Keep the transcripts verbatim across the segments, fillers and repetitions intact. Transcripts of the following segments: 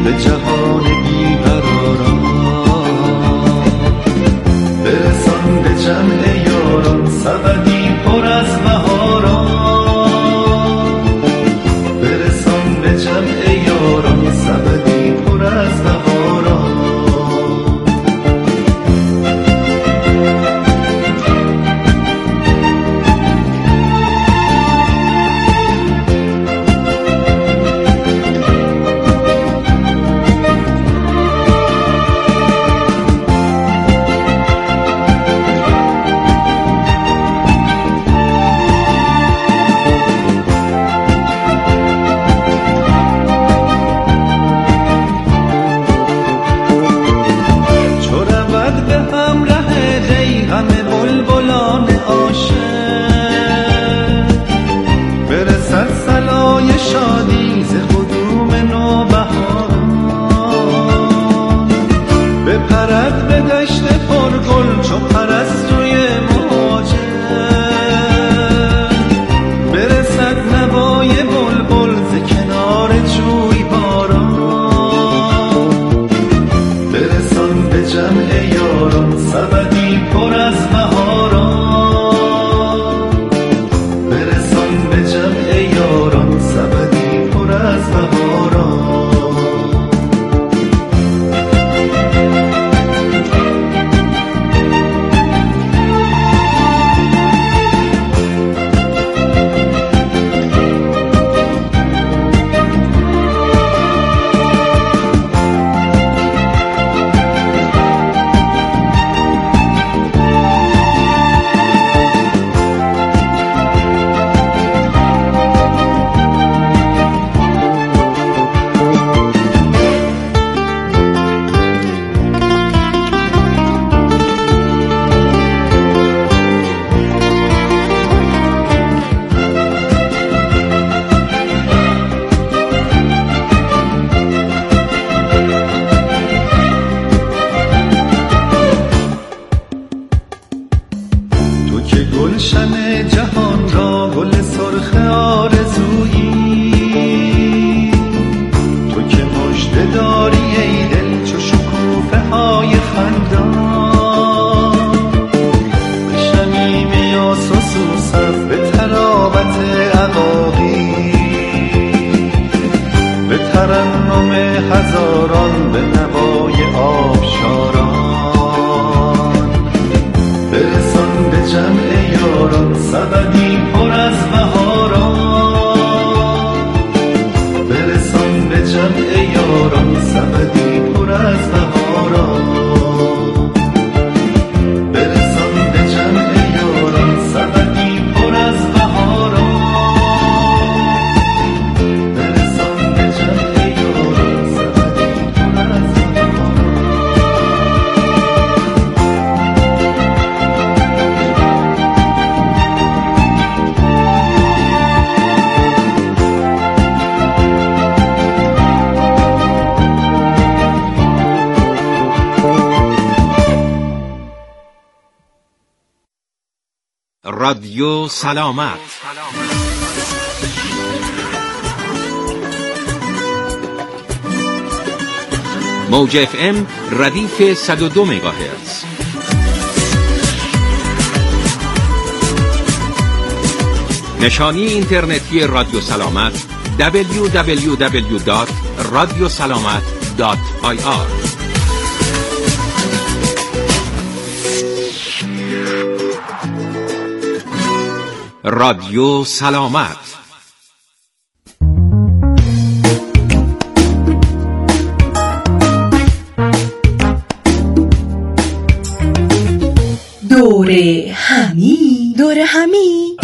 به جهان بیقراران، برسان به جمع یاران سبدی پر از بهاران، برسان به جمع یاران سبدی پر از بهاران. شادی ز قدوم نوبهاران، بپرد به دشت پرگل چو پرستوی مهاجر، برسد نوای بلبل ز کنار جویباران، برسان به جمع یاران سبدی پر از بهاران، برسان به جمع یاران سبدی پر از بهاران. گلشن جهان را گل سرخ آرزویی، تو که مژده داری ای دل چو شکوفه های خندان، به شمیم یاس و سوسن به تراوت عقاقی، به ترنم هزاران به نوای آبشاران، برسان به جمع یاران سبدی پر از بهاران، برسان به جمع یاران سبدی پر از بهاران، برسان به جمع یاران سبدی پر از بهاران، برسان به جمع یاران سبدی پر از بهاران. رادیو سلامت. موج اف ام ردیف صد و دو مگاهرتز. نشانی اینترنتی رادیو سلامت دبلیو دبلیو دبلیو دات رادیو سلامت دات آی آر. رادیو سلامت. دوره همی دوره همی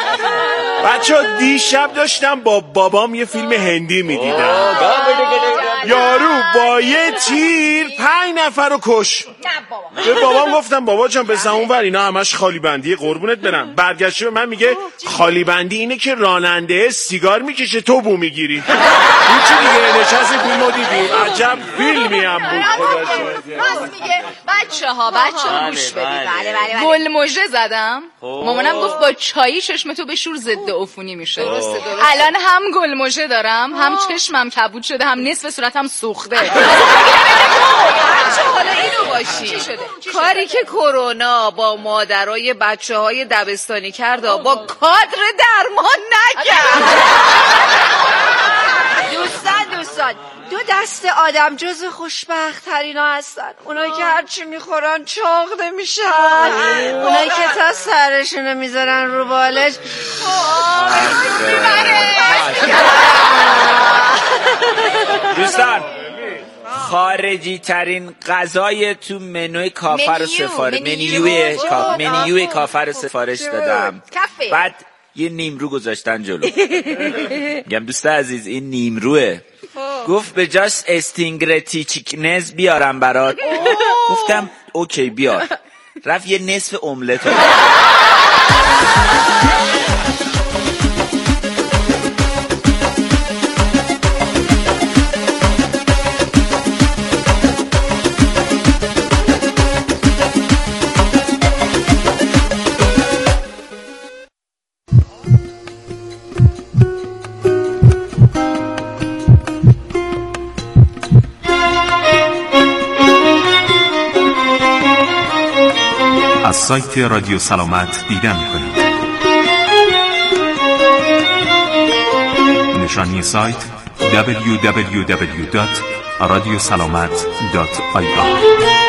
بچه دیشب داشتم با بابام یه فیلم هندی میدیدم. یارو با یه تیر پنج نفر رو کش. به بابام گفتم بابا جان بزن اونور اینا همش خالی بندیه قربونت برم. برگشته به من میگه خالی بندی اینه که راننده سیگار میکشه تو بو میگیری. هیچی دیگه. نشست فیلمو دیدیم. عجب فیلمی هم بود خدا شاهده. راست میگه. بچه ها بچه ها گوش بدید. بله بله گل مژه زدم. مامانم گفت با چایی چشم تو به شور ضد عفونی میشه. درسته درسته. الان هم گل مژه دارم هم چشمم کبود شده هم نصف صورتم سوخته. چه حالا اینو باشی کاری که کرونا با مادرای بچه های دبستانی کرد با کادر درمان نکرد. دوستان دوستان دو دست آدم جز خوشبخت ترینا هستن. اونایی که هرچی میخورن چاقده میشن، اونایی که تا سرشونو میذارن رو بالش. دوستان خارجی ترین غذای تو منوی کافر رو سفارش منیوی منیوی کافر رو سفارش دادم. بعد یه نیمرو گذاشتن جلو. میگم دوست عزیز این نیمروه. گفت به جاش استینگرتی چیکنز بیارم برات. گفتم اوکی بیار. رفت یه نصف املت. از سایت رادیو سلامت دیدن کنید. نشانی سایت دبلیو دبلیو دبلیو دات رادیو سلامت دات آی آر.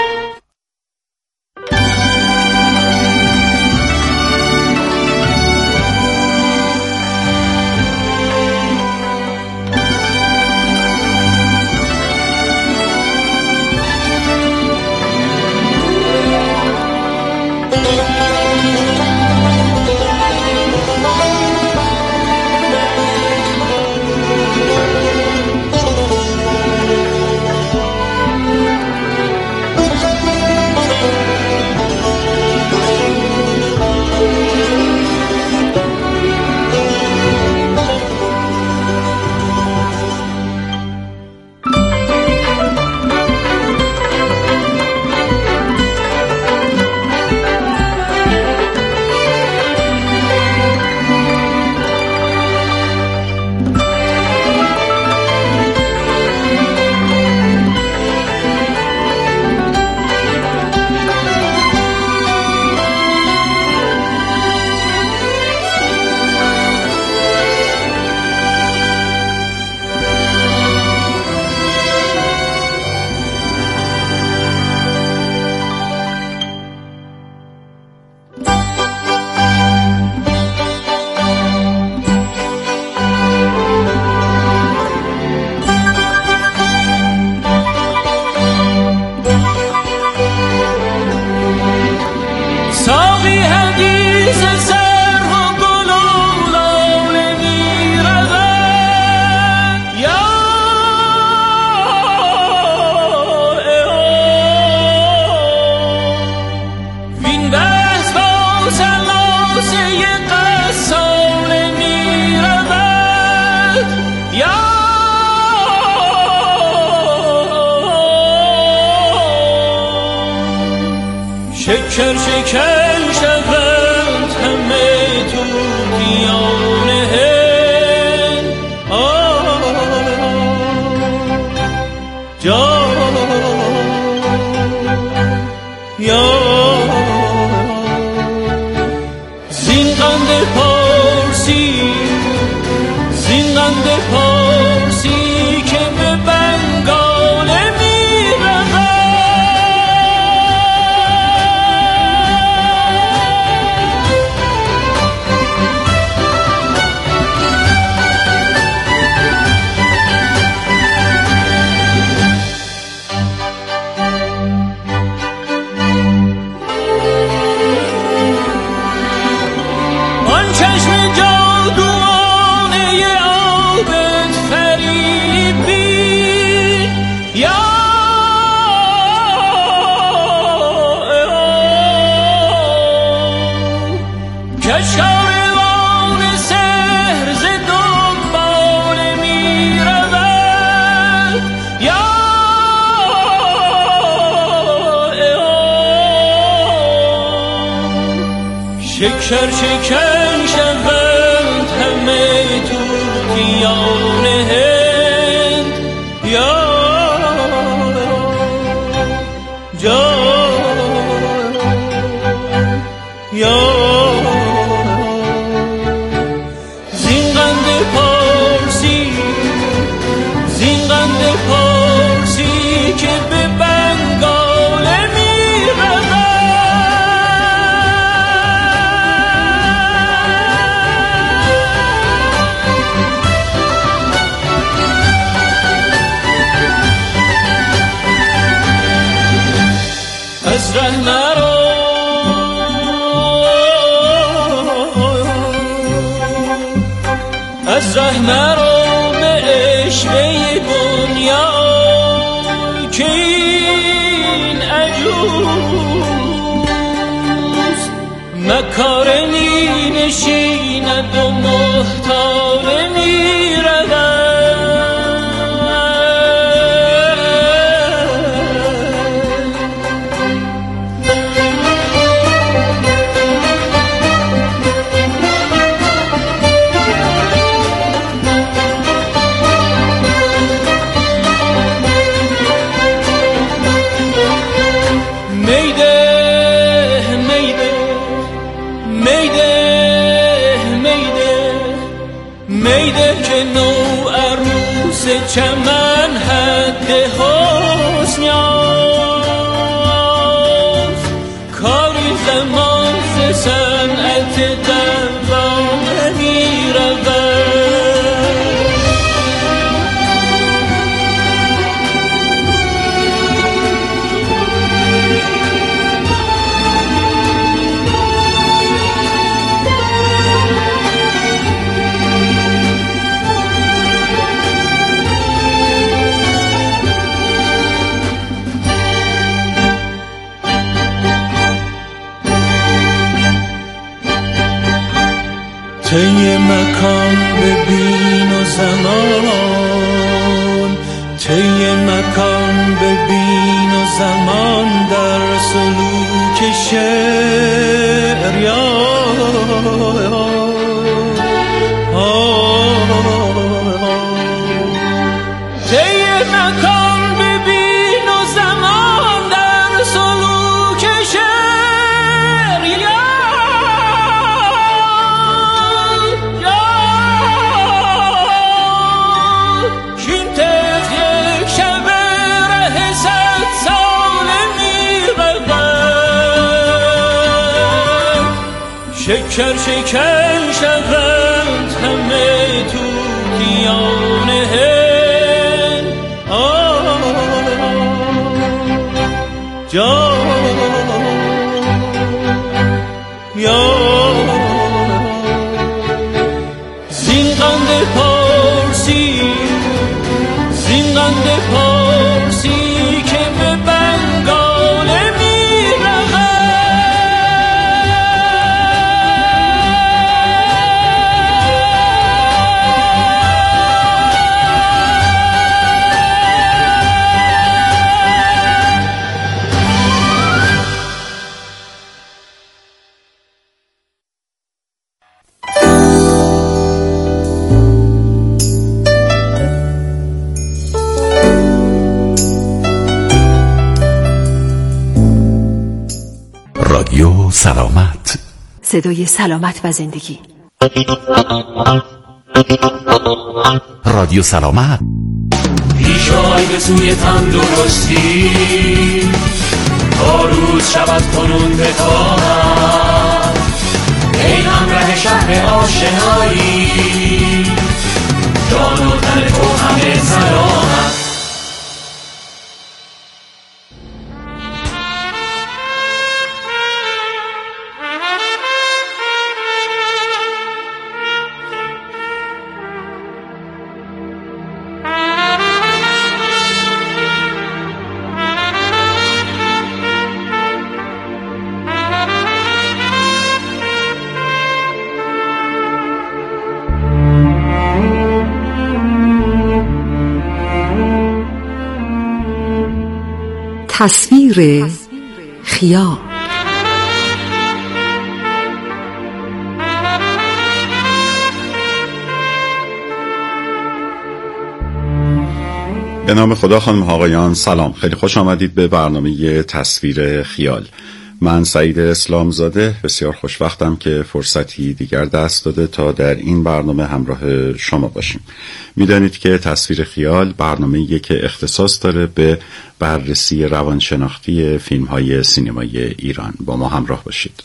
شکر شکر شود همه تو دیانه جان یا زین قند پارسی زین قند پارسی که به بنگاله می رود آن چشم جادوانه آب شکر شکن شوند همه طوطیان هند یا جان یا زین قند پارسی زین قند پارسی که به بنگال میرود از ره نرو از ره نرو به عشوه دنیا که این عجوز مکاره می نشیند و محتاره می رود چمن حد حسن یافت کاری زمان ز صنعت دوانه می طی مکان ببین و زمان طی مکان ببین و زمان در سلوک شعر یا طی مکان ببین و زمان در سلوک شعر یا شکر شکن شوند همه طوطیان هند جان یا زین قند پارسی زین قند پارسی که به بنگال رادیو سلامت، صدای سلامت و زندگی. رادیو سلامت پیشای به سوی تندرستی تا روز شود کنون بتاهم ای همراه شهر آشنایی جان و تن تو همه سلامت. تصویر خیال. به نام خدا. خانم ها آقایان سلام، خیلی خوش آمدید به برنامه تصویر خیال. من سعید اسلامزاده بسیار خوشوقتم که فرصتی دیگر دست داده تا در این برنامه همراه شما باشیم. میدانید که تصویر خیال برنامه‌ایه که اختصاص داره به بررسی روانشناختی فیلم‌های سینمایی ایران. با ما همراه باشید.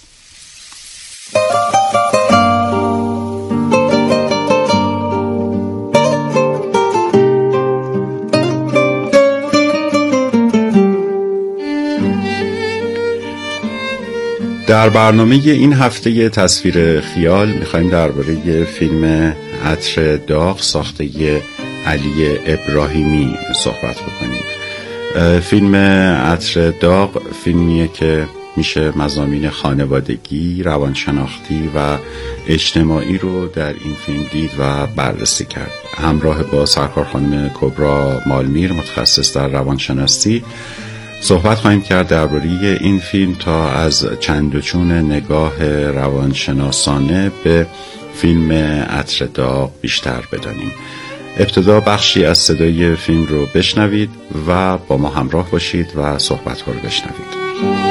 در برنامه این هفته تصویر خیال میخوایم درباره فیلم عطر داغ ساخته علی ابراهیمی صحبت بکنیم. فیلم عطر داغ فیلمیه که میشه مضامین خانوادگی، روانشناختی و اجتماعی رو در این فیلم دید و بررسی کرد. همراه با سرکار خانم کبرا مالمیر متخصص در روانشناسی صحبت خواهیم کرد درباره این فیلم تا از چند و چون نگاه روانشناسانه به فیلم عطر داغ بیشتر بدانیم. ابتدا بخشی از صدای فیلم رو بشنوید و با ما همراه باشید و صحبت ها رو بشنوید.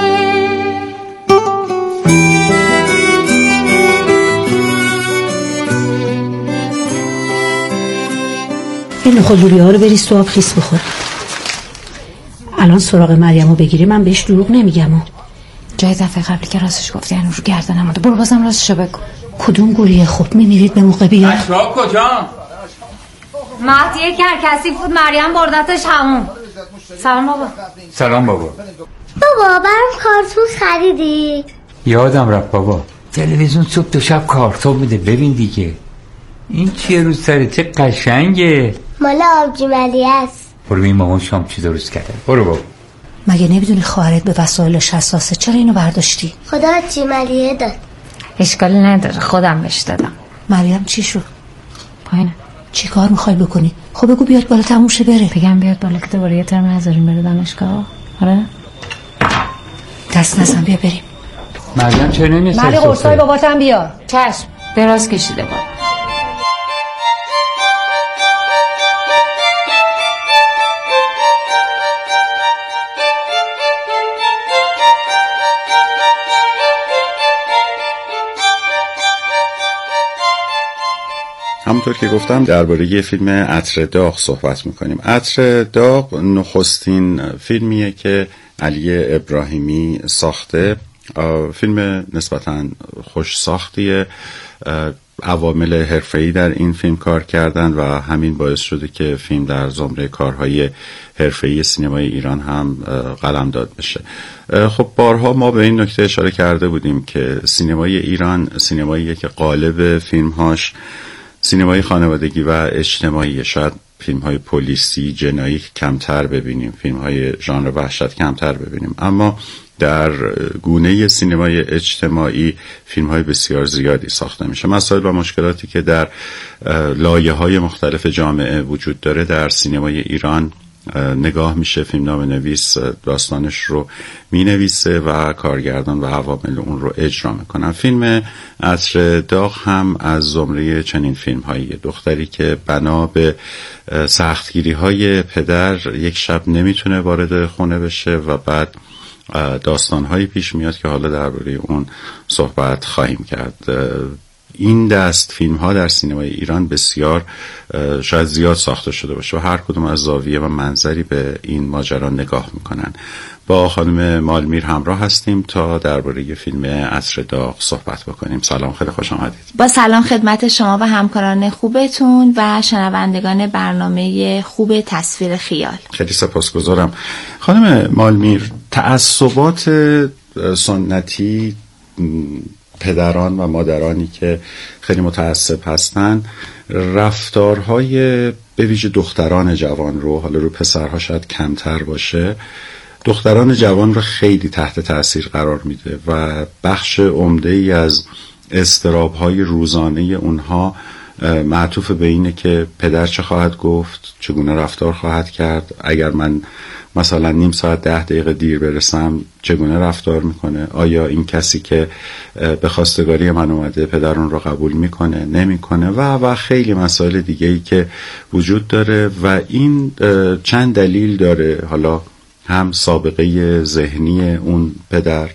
این نخودلوبی ها رو بریز تو آب خیس بخور. الان سراغ مریمو بگیری من بهش دروغ نمیگم. جای دفعه قبلی که راستش گفتی هنوز رو گردنم اومده، برو بازم راستشو بگو. کدوم گوریه؟ خب میمیرید به موقع بیا. اشراق کجا؟ مهدیه کرکسی بود، مریم بردتش همون. سلام بابا. سلام بابا. بابا برام کارتون خریدی؟ یادم رفت بابا، تلویزیون صبح تا شب کارتون میده، ببین دیگه. این چیه رو سره؟ چه قشنگه. مال آبجی ملی است. برو این مامان شام چی درست کرده. برو بابا. مگه نمیدونی خواهرت به وسایلش حساسه؟ چرا اینو برداشتی؟ خدا آبجی ملیه داد. اشکالی نداره، خودم بهش دادم. مریم چی شد؟ پایینه. چی کار میخوای بکنی؟ خب بگو بیاد بالا تموم شه بره. بگم بیاد بالا که دوباره یه ترم نذاریم بره دانشگاه. آره دست نزن، بیا بریم. مریم چرا نمیاد؟ مالی قرصای باباتم بیار. چشم. دراز کشیده با. همونطور که گفتم درباره فیلم عطر داغ صحبت میکنیم. عطر داغ نخستین فیلمیه که علی ابراهیمی ساخته. فیلم نسبتاً خوش ساختیه. عوامل حرفه‌ای در این فیلم کار کردن و همین باعث شده که فیلم در زمره کارهای حرفه‌ای سینمای ایران هم قلمداد بشه. خب بارها ما به این نکته اشاره کرده بودیم که سینمای ایران سینماییه که غالب فیلمهاش سینمای خانوادگی و اجتماعی. شاید فیلم های پلیسی جنایی کمتر ببینیم، فیلم های ژانر وحشت کمتر ببینیم، اما در گونه سینمای اجتماعی فیلم های بسیار زیادی ساخته میشه. مسائل و مشکلاتی که در لایه های مختلف جامعه وجود داره در سینمای ایران نگاه میشه، فیلمنامه نویس داستانش رو مینویسه و کارگردان و عوامل اون رو اجرا میکنن. فیلم عطر داغ هم از زمره چنین فیلم هایی. دختری که بنا به سختگیری های پدر یک شب نمیتونه وارد خونه بشه و بعد داستان هایی پیش میاد که حالا درباره اون صحبت خواهیم کرد. این دست فیلم ها در سینمای ایران بسیار شاید زیاد ساخته شده باشه و هر کدوم از زاویه و منظری به این ماجرا نگاه میکنن. با خانم مالمیر همراه هستیم تا درباره فیلم عطر داغ صحبت بکنیم. سلام، خیلی خوش آمدید. با سلام خدمت شما و همکاران خوبتون و شنوندگان برنامه خوب تصویر خیال. خیلی سپاسگزارم. خانم مالمیر، تعصبات سنتی پدران و مادرانی که خیلی متعصب هستن رفتارهای به ویژه دختران جوان رو، حالا رو پسرها شاید کمتر باشه، دختران جوان رو خیلی تحت تاثیر قرار میده و بخش عمده ای از اضطراب‌های روزانه اونها معطوف به اینه که پدر چه خواهد گفت، چگونه رفتار خواهد کرد، اگر من مثلا نیم ساعت ده دقیقه دیر برسم چگونه رفتار میکنه، آیا این کسی که به خواستگاری من اومده پدر اون رو قبول میکنه نمیکنه و و خیلی مسائل دیگه ای که وجود داره و این چند دلیل داره، حالا هم سابقه ذهنی اون پدر،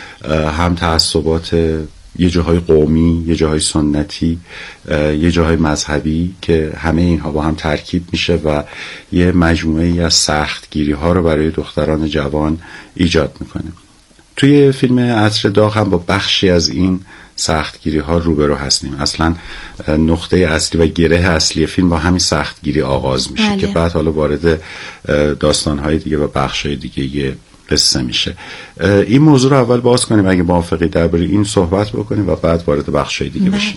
هم تعصبات یه جاهای قومی، یه جاهای سنتی، یه جاهای مذهبی که همه اینها با هم ترکیب میشه و یه مجموعه ای از سختگیری ها رو برای دختران جوان ایجاد میکنه. توی فیلم عطر داغ هم با بخشی از این سختگیری ها روبرو هستیم. اصلا نقطه اصلی و گره اصلی فیلم با همین سختگیری آغاز میشه بله. که بعد حالا وارد داستان های دیگه و بخش های دیگه یه قصه میشه. این موضوع رو اول باز کنیم اگه موافقی، درباره این صحبت بکنیم و بعد وارد بخشای دیگه بشیم.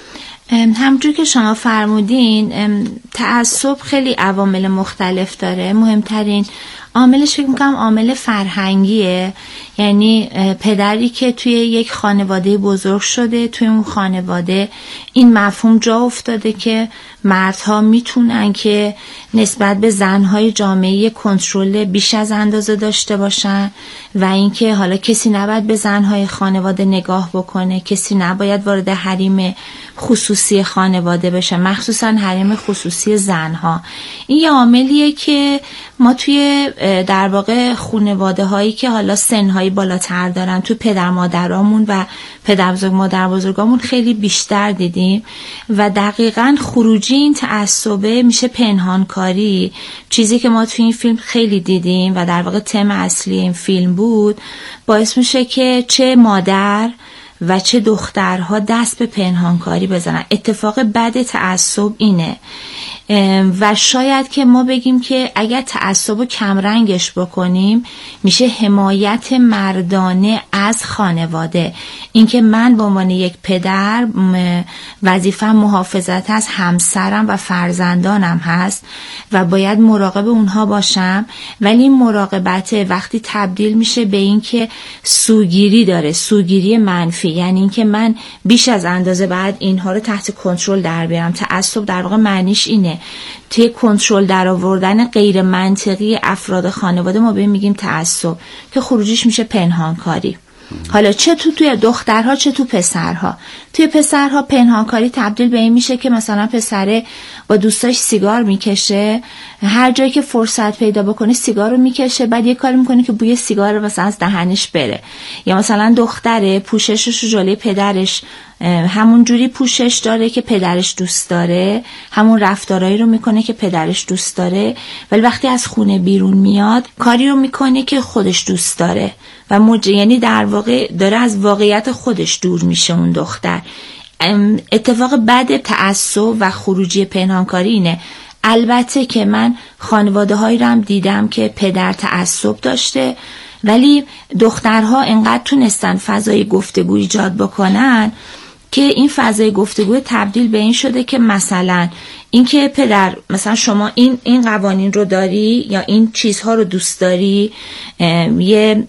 همونجور که شما فرمودین تعصب خیلی عوامل مختلف داره. مهمترین عاملش فکر میکنم عامل فرهنگیه، یعنی پدری که توی یک خانواده بزرگ شده، توی اون خانواده این مفهوم جا افتاده که مردها میتونن که نسبت به زنهای جامعه کنترل بیش از اندازه داشته باشن و اینکه حالا کسی نباید به زنهای خانواده نگاه بکنه، کسی نباید وارد حریم خصوصی خانواده بشه، مخصوصا حریم خصوصی زنها. این یه عاملیه که ما توی در واقع خانواده هایی که حالا سنهای بالاتر دارن، تو پدر مادرامون و پدر بزرگ مادر بزرگامون خیلی بیشتر دیدیم و دقیقاً خروجی این تعصبه میشه پنهانکاری، چیزی که ما توی این فیلم خیلی دیدیم و در واقع تم اصلی این فیلم بود. باعث میشه که چه مادر و چه دخترها دست به پنهانکاری بزنن. اتفاق بد تعصب اینه و شاید که ما بگیم که اگر تعصب رو کمرنگش بکنیم میشه حمایت مردانه از خانواده. اینکه من به عنوان یک پدر وظیفه‌م محافظت از همسرم و فرزندانم هست و باید مراقب اونها باشم، ولی این مراقبت وقتی تبدیل میشه به این که سوگیری داره، سوگیری منفی، یعنی اینکه من بیش از اندازه بعد اینها رو تحت کنترل در بیارم. تعصب در واقع معنیش اینه، توی کنترل در آوردن غیر منطقی افراد خانواده ما بهم میگیم تعصب، که خروجیش میشه پنهانکاری. حالا چه تو توی دخترها چه تو پسرها. توی پسرها پنهانکاری تبدیل به این میشه که مثلا پسره با دوستاش سیگار میکشه، هر جایی که فرصت پیدا بکنه سیگار رو میکشه، بعد یه کاری میکنه که بوی سیگار رو مثلا از دهنش بره. یا مثلا دختره پوششش رو جلوی پدرش همون جوری پوشش داره که پدرش دوست داره، همون رفتارایی رو میکنه که پدرش دوست داره، ولی وقتی از خونه بیرون میاد کاری رو میکنه که خودش دوست داره و مج... یعنی در واقع داره از واقعیت خودش دور میشه اون دختر. اتفاق بد تعصب و خروجی پنهانکاری اینه. البته که من خانواده هایی رو هم دیدم که پدر تعصب داشته ولی دخترها انقدر تونستن فضای گفتگو ایجاد بکنن که این فضای گفتگو تبدیل به این شده که مثلا اینکه پدر مثلا شما این این قوانین رو داری یا این چیزها رو دوست داری، یه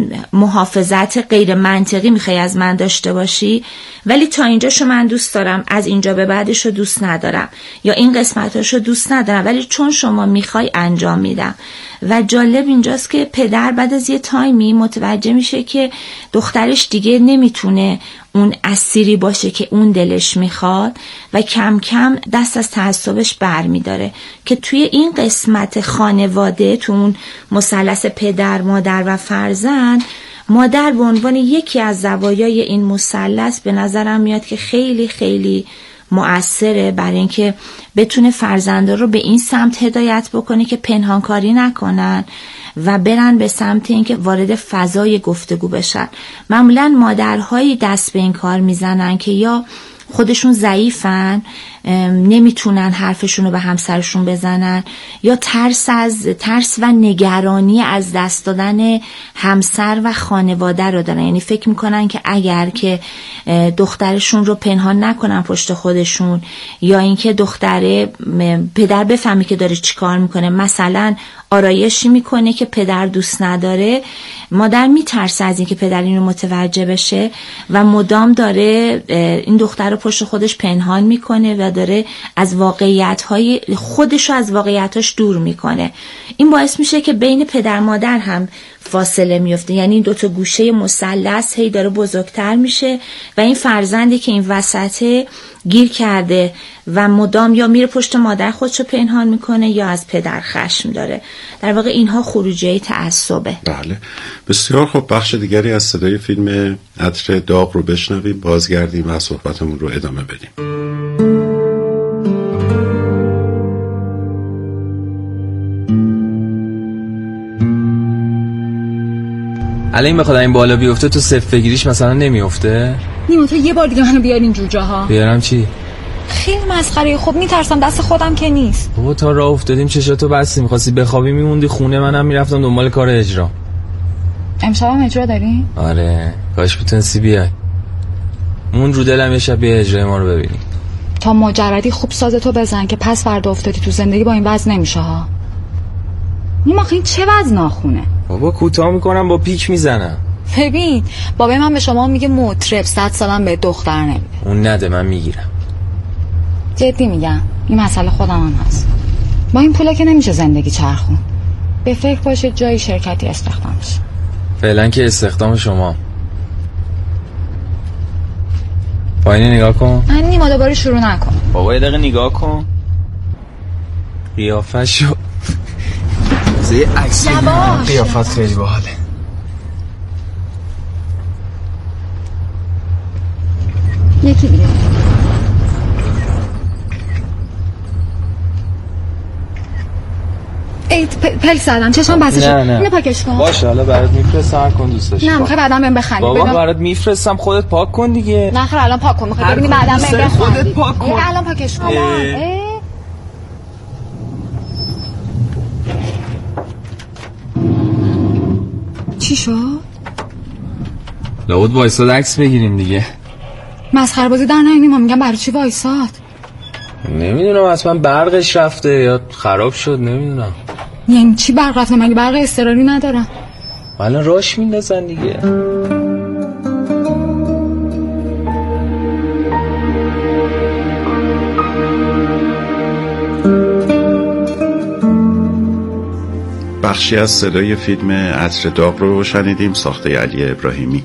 محافظت غیر منطقی میخوای از من داشته باشی، ولی تا اینجاشو من دوست دارم، از اینجا به بعدش رو دوست ندارم، یا این قسمتاشو دوست ندارم ولی چون شما میخوای انجام میدم. و جالب اینجاست که پدر بعد از یه تایمی متوجه میشه که دخترش دیگه نمیتونه اون اسیری باشه که اون دلش میخواد و کم کم دست از تعصبش بر میداره، که توی این قسمت خانواده، تو اون مثلث پدر مادر و فرزند، مادر به عنوان یکی از زوایای این مثلث به نظرم میاد که خیلی خیلی مؤثره برای اینکه بتونه فرزندا رو به این سمت هدایت بکنه که پنهانکاری نکنن و برن به سمت اینکه وارد فضای گفتگو بشن. معمولا مادرهایی دست به این کار میزنن که یا خودشون ضعیفن، نمیتونن حرفشون رو به همسرشون بزنن، یا ترس از ترس و نگرانی از دست دادن همسر و خانواده رو دارن. یعنی فکر میکنن که اگر که دخترشون رو پنهان نکنن پشت خودشون، یا اینکه دختره پدر بفهمی که داره چی کار میکنه، مثلا آرایشی میکنه که پدر دوست نداره، مادر میترسه از اینکه پدر اینو متوجه بشه و مدام داره این دختر رو پشت خودش پنهان میکنه و و داره از واقعیت‌های خودش رو از واقعیتاش دور میکنه. این باعث میشه که بین پدر مادر هم فاصله میفته، یعنی این دوتا گوشه مثلث هی داره بزرگتر میشه و این فرزندی که این وسطه گیر کرده و مدام یا میره پشت مادر خودشو پنهان میکنه یا از پدر خشم داره. در واقع اینها خروجیه تعصبه. بله بسیار خب. بخش دیگری از صدای فیلم عطر داغ رو بشنویم، بازگردیم و صحبتمون رو ادامه بدیم. الان بخواد این بالا بیفته تو صفر بگیریش مثلا نمیفته؟ نیما تو یه بار دیگه منو بیار این جوجه ها. بیارم چی؟ خیلی مسخره. خب میترسم دست خودم که نیست. بابا تا راه افتادیم چشاتو بستی، می‌خواستی بخوابی میموندی خونه، منم میرفتم دنبال کار اجرا. امشب هم اجرا داری؟ آره کاش بتونستی بیای. مون رو دلم یه شب بیا اجرای ما رو ببینی. تا مجردی خوب سازتو بزن که پس فردا افتادی تو زندگی با این وزن نمیشه ها. نیما این چه وزن ناخونه؟ بابا کوتاه میکنم با پیک میزنم. ببین بابای من به شما میگه مطرب، صد سالم به دختر نمیده. اون نده من میگیرم. جدی میگم این مسئله خودم هم هست. با این پولا که نمیشه زندگی چرخون. به فکر باشید جای شرکتی استخدام بشه. فعلا که استخدام شما. پایین نگاه کن. من نیما دوباره شروع نکن. بابا یه دقیقه نگاه کن. قیافه شو. زی عکس قیافت خیلی باحاله. یکی دیگه. ای پل زدم چشم بسته شد. اینو پاکش کن. باشه حالا برات میفرستم کن دوست داشتی. نه میخوای بعدم بهم بخندی. بابا برات میفرستم خودت پاک کن دیگه. نه خیر الان پاک کن. میخوای ببینی بعدم بهم بخندی. خودت پاک کن. الان پاکش کن. چی شد؟ لابد وایساد عکس بگیریم دیگه. مسخره بازی در نیاری. ما میگم برای چی وایساد؟ نمیدونم اصلا برقش رفته یا خراب شد نمیدونم. یعنی چی برق رفته؟ مگه برق اضطراری ندارم؟ الان راش میندازن دیگه. بخشی از صدای فیلم عطر داغ رو شنیدیم، ساخته علی ابراهیمی.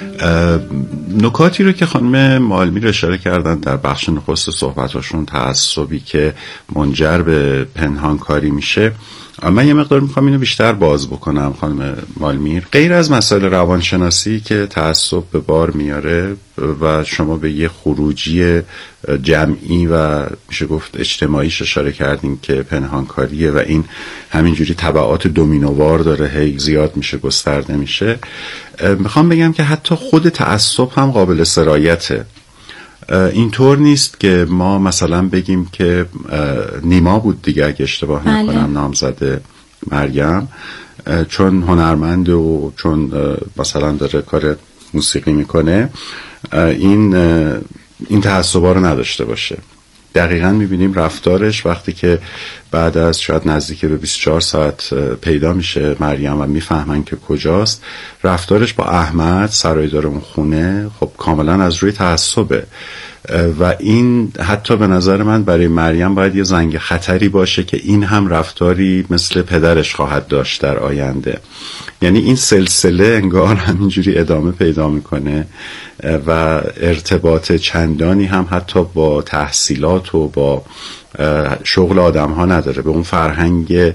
نکاتی رو که خانم مالمیر اشاره کردن در بخش نخست صحبتاشون، تعصبی که منجر به پنهانکاری میشه، من یه مقدار میخوام اینو بیشتر باز بکنم. خانم مالمیر، غیر از مسائل روانشناسی که تعصب به بار میاره و شما به یه خروجی جمعی و میشه گفت اجتماعیش اشاره کردین که پنهانکاریه و این همینجوری تبعات دومینووار داره، هی زیاد میشه، گسترده میشه، میخوام بگم که حتی خود تعصب هم قابل سرایته. اینطور نیست که ما مثلا بگیم که نیما بود دیگه اگه اشتباه نکنم نامزد مریم، چون هنرمند و چون مثلا داره کار موسیقی میکنه این این تعصبا رو نداشته باشه. دقیقاً میبینیم رفتارش وقتی که بعد از شاید نزدیک به بیست و چهار ساعت پیدا میشه مریم و میفهمن که کجاست، رفتارش با احمد سرایدار اون خونه خب کاملا از روی تعصبه و این حتی به نظر من برای مریم باید یه زنگ خطری باشه که این هم رفتاری مثل پدرش خواهد داشت در آینده. یعنی این سلسله انگار همینجوری ادامه پیدا میکنه و ارتباط چندانی هم حتی با تحصیلات و با شغل آدم ها نداره، به اون فرهنگ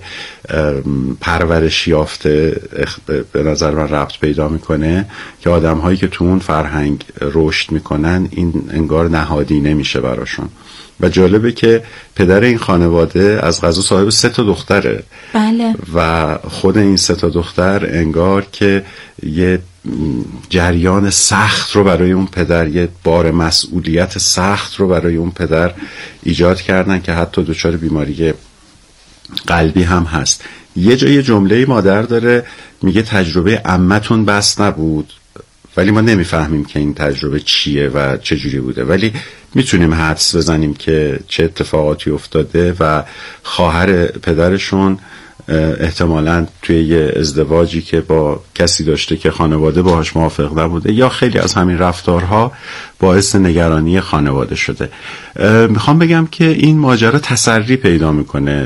پرورش یافته به نظر من ربط پیدا میکنه که آدم هایی که تو اون فرهنگ رشد میکنن این انگار نهادی نمیشه براشون. و جالبه که پدر این خانواده از قضا صاحب سه تا دختره. بله. و خود این سه تا دختر انگار که یه جریان سخت رو برای اون پدر، یه بار مسئولیت سخت رو برای اون پدر ایجاد کردن که حتی دچار بیماری قلبی هم هست. یه جای جمله مادر داره میگه تجربه عمتون بس نبود، ولی ما نمیفهمیم که این تجربه چیه و چه جوری بوده، ولی میتونیم حدس بزنیم که چه اتفاقاتی افتاده و خواهر پدرشون احتمالاً توی یه ازدواجی که با کسی داشته که خانواده باهاش موافق نبوده، یا خیلی از همین رفتارها باعث نگرانی خانواده شده. میخوام بگم که این ماجرا تسری پیدا میکنه